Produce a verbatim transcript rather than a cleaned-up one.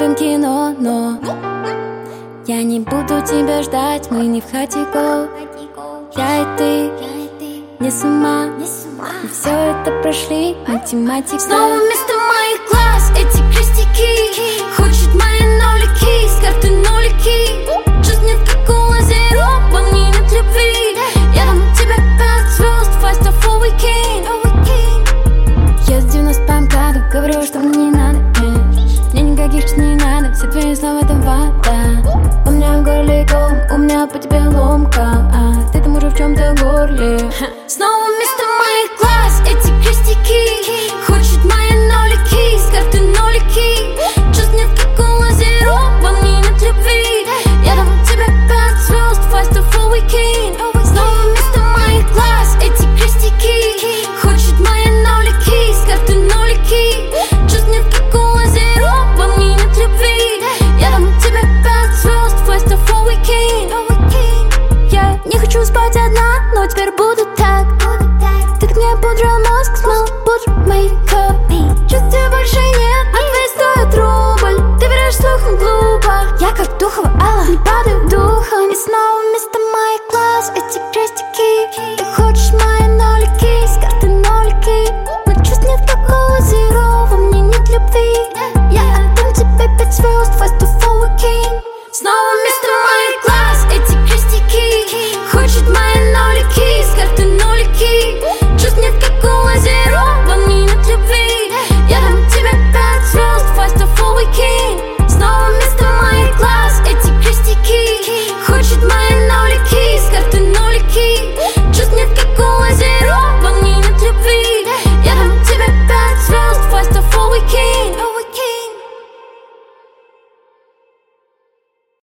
любим кино, но я не буду тебя ждать, мы не в хатико. Я и ты, не с ума, мы все это прошли, математика. Снова вместо моих глаз эти крестики. Хочет мои нолики, с карты нулики. Чувств нет, как у лазеров, во мне нет любви. Я дам тебе пять звезд, five star for weekend. Я с девяносто по МКАДу говорю, что мне не надо, э. Мне никаких чувств не надо, все твои слова это вода. У меня в горле ком, у меня по тебе ломка, а ты там уже в чем-то горле. Снова вместо моих глаз эти крестики. Хочет мои нолики, с карты нулики. Чувств нет, как у лазеров, во мне нет любви. Я дам тебе пять звезд, five star for weekend. Снова вместо моих глаз эти крестики. Хочет мои нолики, с карты нулики. Чувств нет, как у лазеров, во мне нет любви. Я дам тебе пять звезд, five star for weekend. Я не хочу спать одна, но теперь буду так. Ты так мне пудрил мозг, смыл пудру мейкап. Чувств тебе больше нет, а твои стоят рубль. Ты берешь слухом глупо, я как духова Алла, не падаю духом. И снова вместо моих глаз эти крестики. Ты хочешь мои нолики, с карты нолики. Но чувств нет, как у лазеров, во мне нет любви.